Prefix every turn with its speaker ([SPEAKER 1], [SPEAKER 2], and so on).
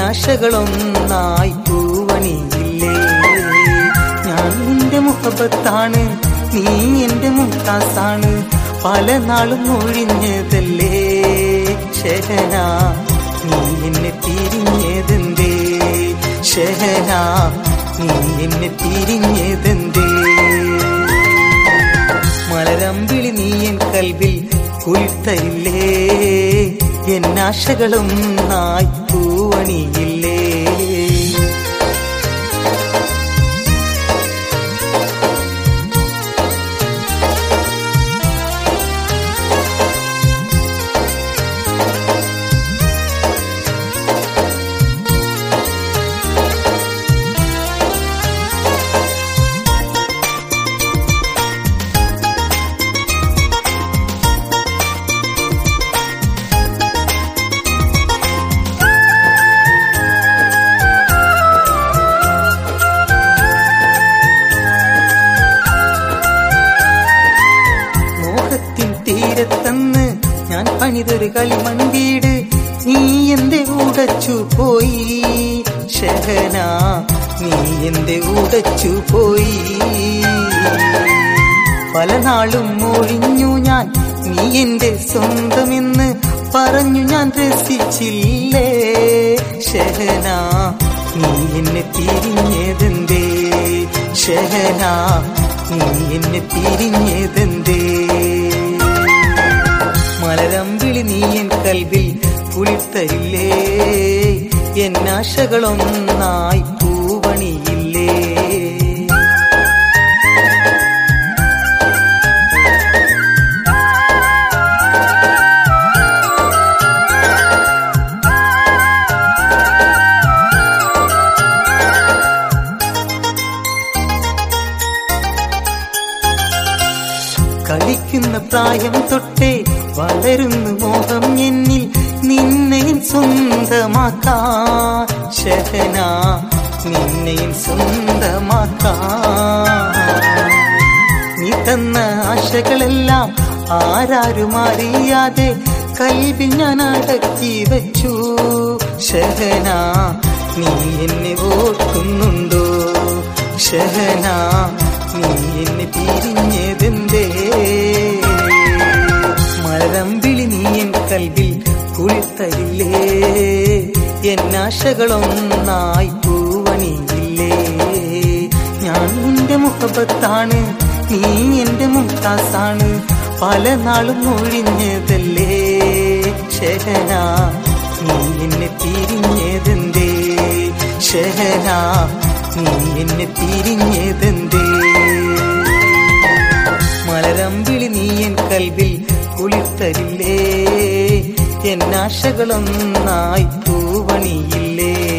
[SPEAKER 1] എന്നാശകളൊന്നായി പൂവണിയില്ലേ. ഞാൻ നിന്റെ മുഹബത്താണ്, നീ എന്റെ മുംതാസാണ്, പല നാളും ഒഴിഞ്ഞതല്ലേ ഷഹന, നീ എന്നെ പിരിഞ്ഞതെന്തേ ഷഹന, നീ എന്നെ പിരിഞ്ഞതെന്തേ. മലരമ്പിളി നീ എൻ കൽവിൽ കുളിർത്തയില്ലേ, എന്നാശകളൊന്നായി പൂവണിയില്ലേ. തീരത്തന്ന് ഞാൻ പണിതൊരു കളിമൺവീട് നീ എന്റെ ഉടച്ചു പോയി ഷഹന, നീ എന്റെ ഉടച്ചു പോയി. പല നാളും ഒഴിഞ്ഞു ഞാൻ, നീ എന്റെ സ്വന്തമെന്ന് പറഞ്ഞു ഞാൻ രസിച്ചില്ലേ ഷഹന, നീ എന്നെ തിരിഞ്ഞതെന്തേ ഷഹന, നീ എന്നെ തിരിഞ്ഞതെന്തേ. മലരമ്പിളി നീ എൻ കൽവിൽ കുളിർത്തയില്ലേ, എന്നാശകളൊന്നായി പൂവണിയില്ലേ. കളിക്കുന്ന പ്രായം തൊട്ടേ വളരുന്നു മോഹം എന്നിൽ, നിന്നെ സ്വന്തമാക്കാൻ ഷഹന, നിന്നെ സ്വന്തമാക്കാൻ. നീ തന്ന ആശകളെല്ലാം ആരാരും അറിയാതെ കൽവിൽ ഞാൻ അടക്കി വെച്ചു ഷഹന, നീ എന്നെ ഓർക്കുന്നുണ്ടോ ഷഹന, നീ എന്നെ തിരിഞ്ഞതെന്തേ. മലരമ്പിളി നീ എൻ കൽവിൽ കുളിർത്തയില്ലേ, എന്നാശകളൊന്നായി പൂവണിയില്ലേ. ഞാൻ നിന്റെ മുഹബത്താണ്, നീ എന്റെ മുംതാസാണ്, പല നാളും ഒഴിഞ്ഞതല്ലേ ഷഹന, നീ എന്നെ തിരിഞ്ഞതെന്തേ ഷഹന, നീ എന്നെ തിരിഞ്ഞതെന്തേ. മലരമ്പിളി നീ എൻ കൽവിൽ കുളിർത്തരില്ലേ, എന്നാശകളൊന്നായി പൂവണിയില്ലേ.